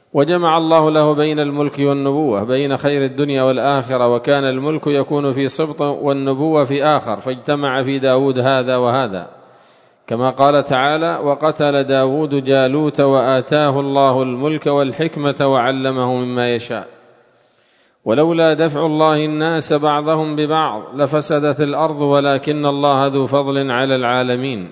وجمع الله له بين الملك والنبوة، بين خير الدنيا والآخرة، وكان الملك يكون في سبط والنبوة في آخر، فاجتمع في داود هذا وهذا، كما قال تعالى: وقتل داود جالوت وآتاه الله الملك والحكمة وعلمه مما يشاء. ولولا دفع الله الناس بعضهم ببعض لفسدت الأرض ولكن الله ذو فضل على العالمين.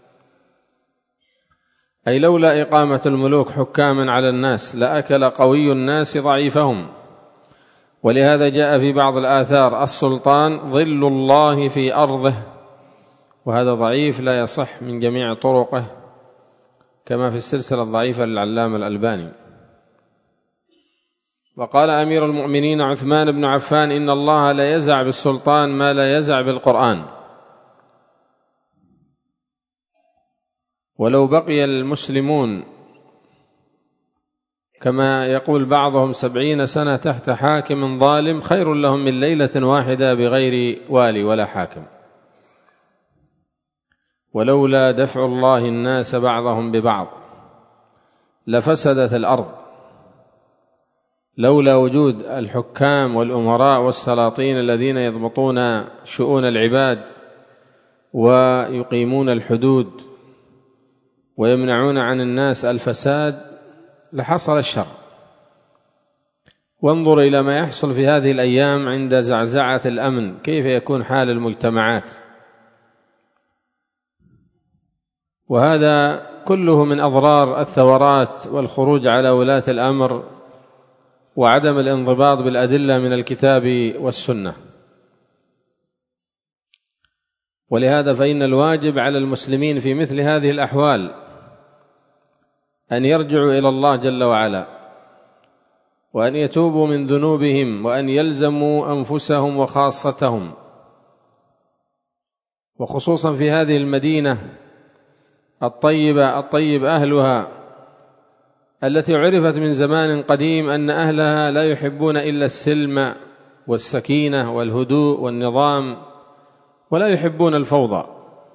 أي لولا إقامة الملوك حكاما على الناس لأكل قوي الناس ضعيفهم. ولهذا جاء في بعض الآثار: السلطان ظل الله في أرضه، وهذا ضعيف لا يصح من جميع طرقه، كما في السلسلة الضعيفة للعلامة الألباني. وقال أمير المؤمنين عثمان بن عفان: إن الله لا يزع بالسلطان ما لا يزع بالقرآن. ولو بقي المسلمون كما يقول بعضهم 70 سنة تحت حاكم ظالم خير لهم من ليلة واحدة بغير والي ولا حاكم. ولولا دفع الله الناس بعضهم ببعض لفسدت الأرض. لولا وجود الحكام والأمراء والسلاطين الذين يضبطون شؤون العباد ويقيمون الحدود ويمنعون عن الناس الفساد لحصل الشر. وانظر إلى ما يحصل في هذه الأيام عند زعزعة الأمن، كيف يكون حال المجتمعات. وهذا كله من أضرار الثورات والخروج على ولاة الأمر وعدم الانضباط بالأدلة من الكتاب والسنة. ولهذا فإن الواجب على المسلمين في مثل هذه الأحوال أن يرجعوا إلى الله جل وعلا، وأن يتوبوا من ذنوبهم، وأن يلزموا أنفسهم وخاصتهم، وخصوصا في هذه المدينة الطيبة الطيب أهلها، التي عرفت من زمان قديم أن أهلها لا يحبون إلا السلم والسكينة والهدوء والنظام، ولا يحبون الفوضى.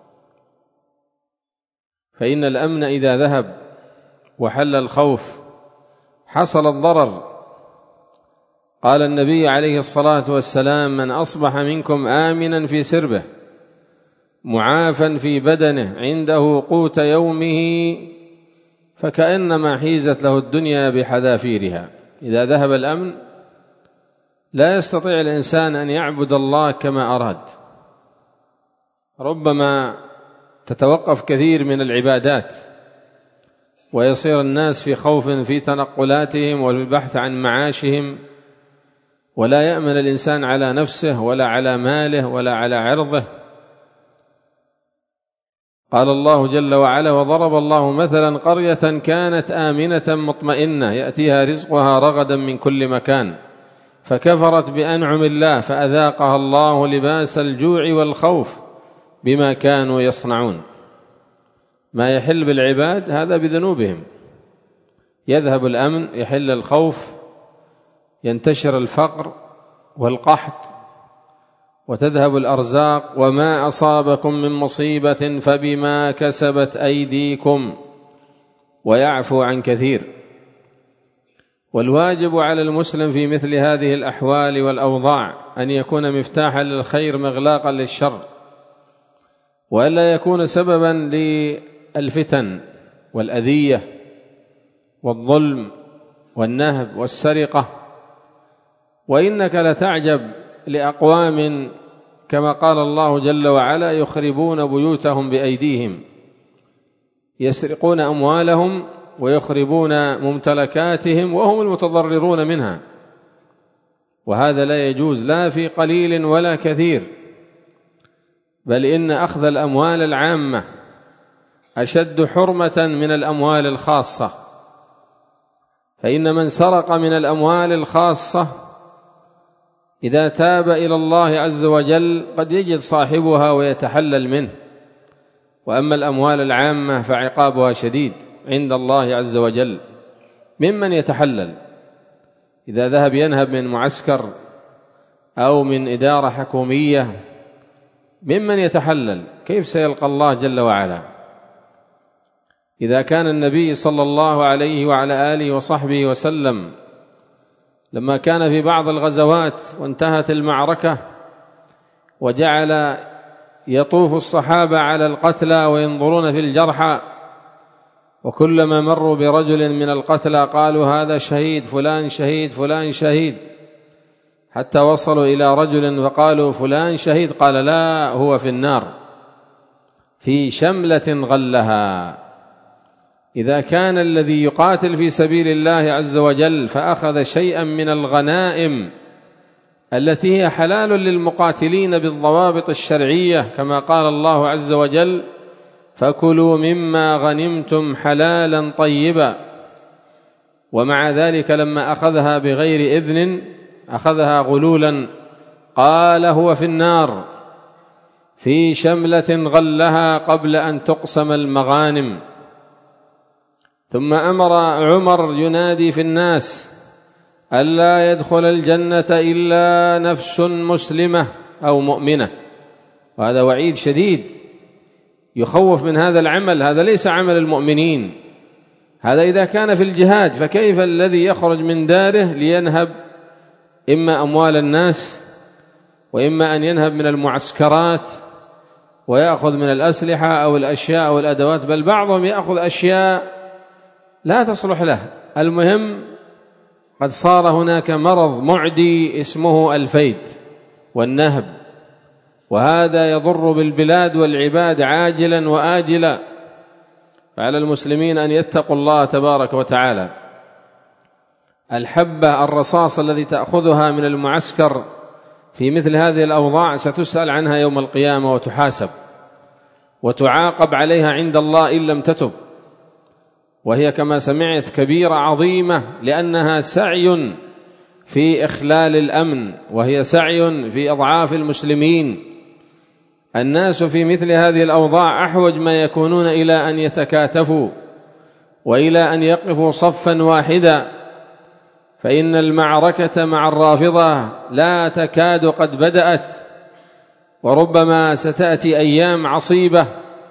فإن الأمن إذا ذهب وحل الخوف حصل الضرر. قال النبي عليه الصلاة والسلام: من أصبح منكم آمنا في سربه معافا في بدنه عنده قوت يومه فكأنما حيزت له الدنيا بحذافيرها. إذا ذهب الأمن لا يستطيع الإنسان أن يعبد الله كما أراد، ربما تتوقف كثير من العبادات، ويصير الناس في خوف في تنقلاتهم والبحث عن معاشهم، ولا يأمن الإنسان على نفسه ولا على ماله ولا على عرضه. قال الله جل وعلا: وضرب الله مثلا قرية كانت آمنة مطمئنة يأتيها رزقها رغدا من كل مكان فكفرت بأنعم الله فأذاقها الله لباس الجوع والخوف بما كانوا يصنعون. ما يحل بالعباد هذا بذنوبهم. يذهب الأمن، يحل الخوف، ينتشر الفقر والقحط، وتذهب الأرزاق. وما أصابكم من مصيبة فبما كسبت أيديكم ويعفو عن كثير. والواجب على المسلم في مثل هذه الأحوال والأوضاع أن يكون مفتاحا للخير مغلاقا للشر، وألا يكون سببا للفتن والأذية والظلم والنهب والسرقة. وإنك لتعجب لأقوام كما قال الله جل وعلا: يخربون بيوتهم بأيديهم، يسرقون أموالهم ويخربون ممتلكاتهم وهم المتضررون منها. وهذا لا يجوز لا في قليل ولا كثير، بل إن أخذ الأموال العامة أشد حرمة من الأموال الخاصة. فإن من سرق من الأموال الخاصة إذا تاب إلى الله عز وجل قد يجد صاحبها ويتحلل منه، وأما الأموال العامة فعقابها شديد عند الله عز وجل. ممن يتحلل إذا ذهب ينهب من معسكر أو من إدارة حكومية، ممن يتحلل كيف سيلقى الله جل وعلا؟ إذا كان النبي صلى الله عليه وعلى آله وصحبه وسلم لما كان في بعض الغزوات وانتهت المعركة وجعل يطوف الصحابة على القتلى وينظرون في الجرحى، وكلما مروا برجل من القتلى قالوا هذا شهيد، فلان شهيد، فلان شهيد، حتى وصلوا إلى رجل فقالوا فلان شهيد، قال لا، هو في النار في شملة غلها. إذا كان الذي يقاتل في سبيل الله عز وجل فأخذ شيئا من الغنائم التي هي حلال للمقاتلين بالضوابط الشرعية، كما قال الله عز وجل فكلوا مما غنمتم حلالا طيبا، ومع ذلك لما أخذها بغير إذن أخذها غلولا قال هو في النار في شملة غلها قبل أن تقسم المغانم. ثم أمر عمر ينادي في الناس ألا يدخل الجنة إلا نفس مسلمة أو مؤمنة، وهذا وعيد شديد يخوف من هذا العمل، هذا ليس عمل المؤمنين، هذا إذا كان في الجهاد، فكيف الذي يخرج من داره لينهب إما أموال الناس وإما أن ينهب من المعسكرات ويأخذ من الأسلحة أو الأشياء أو الأدوات، بل بعضهم يأخذ أشياء لا تصلح له. المهم قد صار هناك مرض معدي اسمه الفيد والنهب، وهذا يضر بالبلاد والعباد عاجلا وآجلا، فعلى المسلمين أن يتقوا الله تبارك وتعالى. الحبة الرصاص الذي تأخذها من المعسكر في مثل هذه الأوضاع ستسأل عنها يوم القيامة وتحاسب وتعاقب عليها عند الله إن لم تتب، وهي كما سمعت كبيرة عظيمة، لأنها سعي في إخلال الأمن، وهي سعي في إضعاف المسلمين. الناس في مثل هذه الأوضاع أحوج ما يكونون إلى أن يتكاتفوا وإلى أن يقفوا صفا واحدا، فإن المعركة مع الرافضة لا تكاد قد بدأت، وربما ستأتي أيام عصيبة.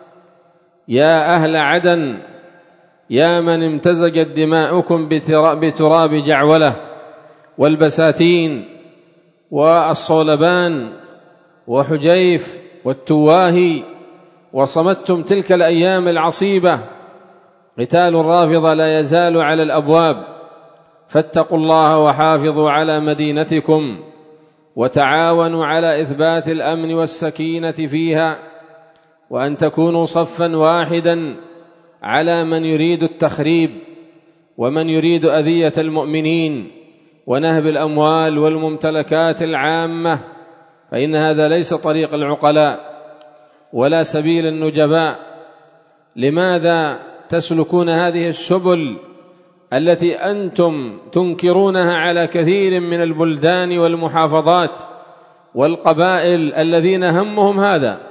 يا أهل عدن، يا من امتزجت دماؤكم بتراب جعولة والبساتين والصولبان وحجيف والتواهي، وصمتم تلك الأيام العصيبة، قتال الرافضة لا يزال على الأبواب، فاتقوا الله وحافظوا على مدينتكم وتعاونوا على إثبات الأمن والسكينة فيها، وأن تكونوا صفا واحدا على من يريد التخريب ومن يريد أذية المؤمنين ونهب الأموال والممتلكات العامة، فإن هذا ليس طريق العقلاء ولا سبيل النجباء. لماذا تسلكون هذه السبل التي أنتم تنكرونها على كثير من البلدان والمحافظات والقبائل الذين همهم هذا،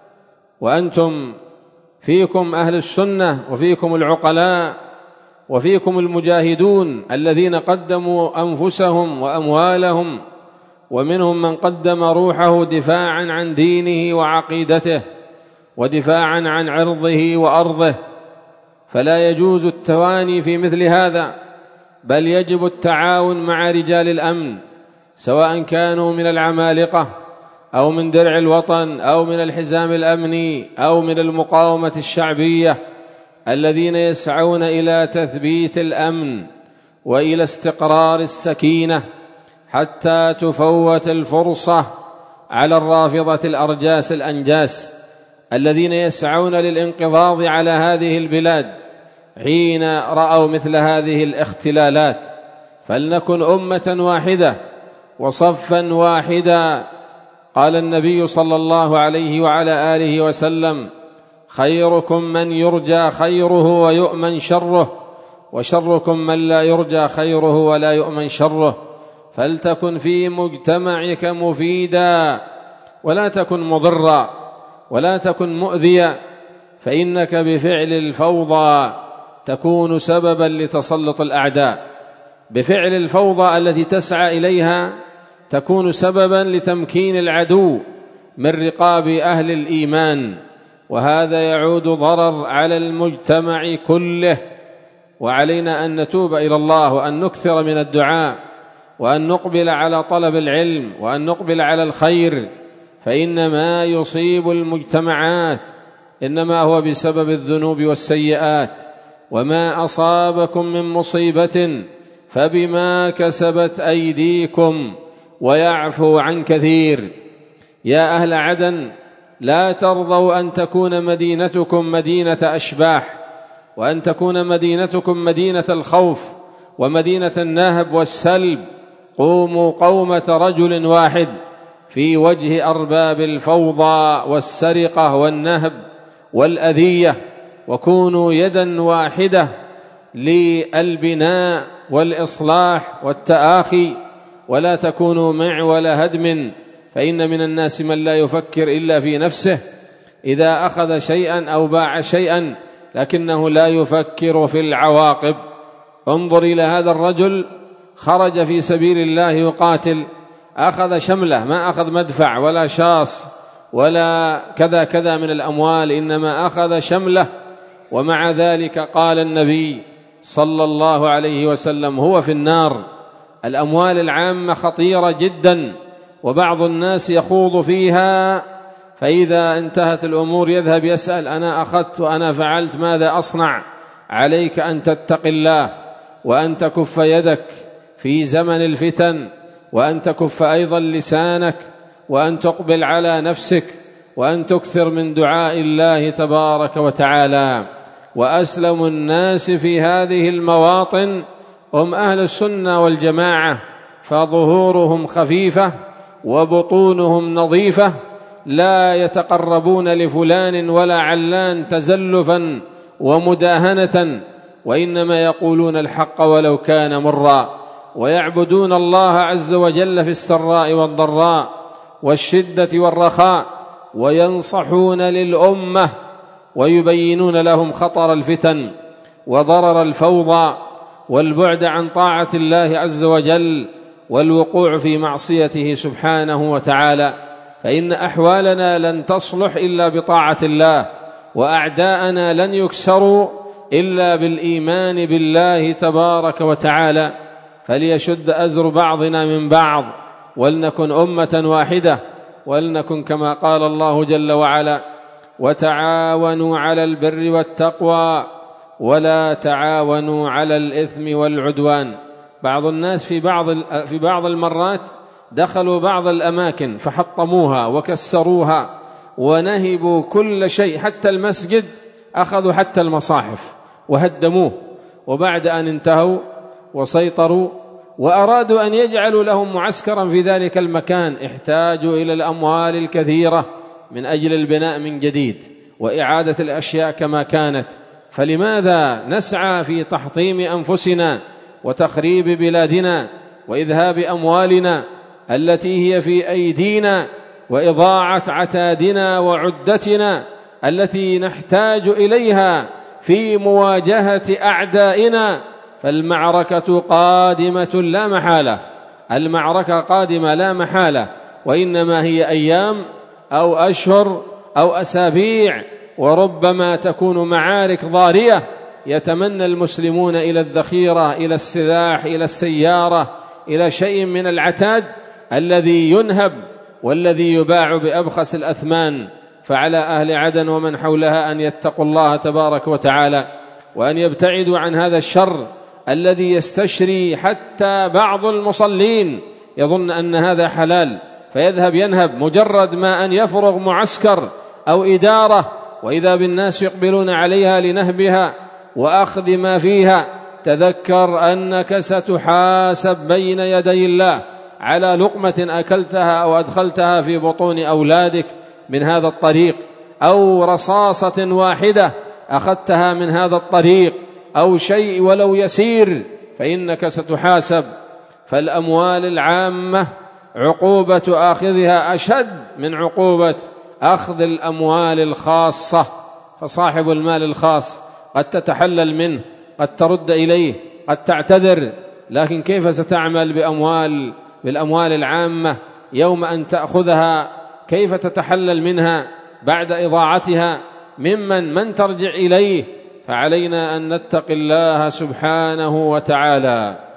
وأنتم فيكم أهل السنة وفيكم العقلاء وفيكم المجاهدون الذين قدموا أنفسهم وأموالهم، ومنهم من قدم روحه دفاعا عن دينه وعقيدته ودفاعا عن عرضه وأرضه، فلا يجوز التواني في مثل هذا، بل يجب التعاون مع رجال الأمن، سواء كانوا من العمالقة أو من درع الوطن أو من الحزام الأمني أو من المقاومة الشعبية، الذين يسعون إلى تثبيت الأمن وإلى استقرار السكينة حتى تفوت الفرصة على الرافضة الأرجاس الأنجاس الذين يسعون للانقضاض على هذه البلاد حين رأوا مثل هذه الاختلالات. فلنكن أمة واحدة وصفا واحدا. قال النبي صلى الله عليه وعلى آله وسلم: خيركم من يرجى خيره ويؤمن شره، وشركم من لا يرجى خيره ولا يؤمن شره. فلتكن في مجتمعك مفيدا ولا تكن مضرا ولا تكن مؤذيا، فإنك بفعل الفوضى تكون سببا لتسلط الأعداء، بفعل الفوضى التي تسعى إليها تكون سببا لتمكين العدو من رقاب أهل الإيمان، وهذا يعود ضرر على المجتمع كله. وعلينا أن نتوب إلى الله وأن نكثر من الدعاء وأن نقبل على طلب العلم وأن نقبل على الخير، فإن ما يصيب المجتمعات إنما هو بسبب الذنوب والسيئات، وما أصابكم من مصيبة فبما كسبت أيديكم ويعفو عن كثير. يا أهل عدن، لا ترضوا أن تكون مدينتكم مدينة أشباح، وأن تكون مدينتكم مدينة الخوف ومدينة النهب والسلب. قوموا قومة رجل واحد في وجه أرباب الفوضى والسرقة والنهب والأذية، وكونوا يدا واحدة للبناء والإصلاح والتآخي، ولا تكونوا معول هدم، فإن من الناس من لا يفكر إلا في نفسه إذا أخذ شيئا أو باع شيئا، لكنه لا يفكر في العواقب. انظر إلى هذا الرجل، خرج في سبيل الله يقاتل، أخذ شمله، ما أخذ مدفع ولا شاص ولا كذا كذا من الأموال، إنما أخذ شمله. ومع ذلك قال النبي صلى الله عليه وسلم: هو في النار. الأموال العامة خطيرة جدا، وبعض الناس يخوض فيها، فإذا انتهت الأمور يذهب يسأل: أنا أخذت وأنا فعلت، ماذا أصنع؟ عليك أن تتقي الله، وأن تكف يدك في زمن الفتن، وأن تكف أيضا لسانك، وأن تقبل على نفسك، وأن تكثر من دعاء الله تبارك وتعالى. وأسلم الناس في هذه المواطن هم أهل السنة والجماعة، فظهورهم خفيفة وبطونهم نظيفة، لا يتقربون لفلان ولا علان تزلفا ومداهنة، وإنما يقولون الحق ولو كان مرا، ويعبدون الله عز وجل في السراء والضراء والشدة والرخاء، وينصحون للأمة ويبينون لهم خطر الفتن وضرر الفوضى والبعد عن طاعة الله عز وجل والوقوع في معصيته سبحانه وتعالى. فإن أحوالنا لن تصلح إلا بطاعة الله، وأعداءنا لن يكسروا إلا بالإيمان بالله تبارك وتعالى. فليشد أزر بعضنا من بعض، ولنكن أمة واحدة، ولنكن كما قال الله جل وعلا: وتعاونوا على البر والتقوى ولا تعاونوا على الإثم والعدوان. بعض الناس في بعض المرات دخلوا بعض الأماكن فحطموها وكسروها ونهبوا كل شيء، حتى المسجد أخذوا حتى المصاحف وهدموه، وبعد أن انتهوا وسيطروا وأرادوا أن يجعلوا لهم معسكرا في ذلك المكان، احتاجوا إلى الأموال الكثيرة من أجل البناء من جديد وإعادة الأشياء كما كانت. فلماذا نسعى في تحطيم أنفسنا وتخريب بلادنا وإذهاب أموالنا التي هي في أيدينا وإضاعة عتادنا وعدتنا التي نحتاج إليها في مواجهة أعدائنا؟ فالمعركة قادمة لا محالة، المعركة قادمة لا محالة، وإنما هي أيام أو أشهر أو أسابيع، وربما تكون معارك ضارية يتمنى المسلمون إلى الذخيرة، إلى السلاح، إلى السيارة، إلى شيء من العتاد الذي ينهب والذي يباع بأبخس الأثمان. فعلى أهل عدن ومن حولها أن يتقوا الله تبارك وتعالى، وأن يبتعدوا عن هذا الشر الذي يستشري حتى بعض المصلين يظن أن هذا حلال فيذهب ينهب مجرد ما أن يفرغ معسكر أو إدارة، وإذا بالناس يقبلون عليها لنهبها وأخذ ما فيها. تذكر أنك ستحاسب بين يدي الله على لقمة أكلتها أو أدخلتها في بطون أولادك من هذا الطريق، أو رصاصة واحدة أخذتها من هذا الطريق، أو شيء ولو يسير، فإنك ستحاسب. فالأموال العامة عقوبة آخذها أشد من عقوبة أخذ الأموال الخاصة. فصاحب المال الخاص قد تتحلل منه، قد ترد إليه، قد تعتذر، لكن كيف ستعمل بالأموال العامة يوم أن تأخذها؟ كيف تتحلل منها بعد إضاعتها؟ من ترجع إليه، فعلينا أن نتقي الله سبحانه وتعالى.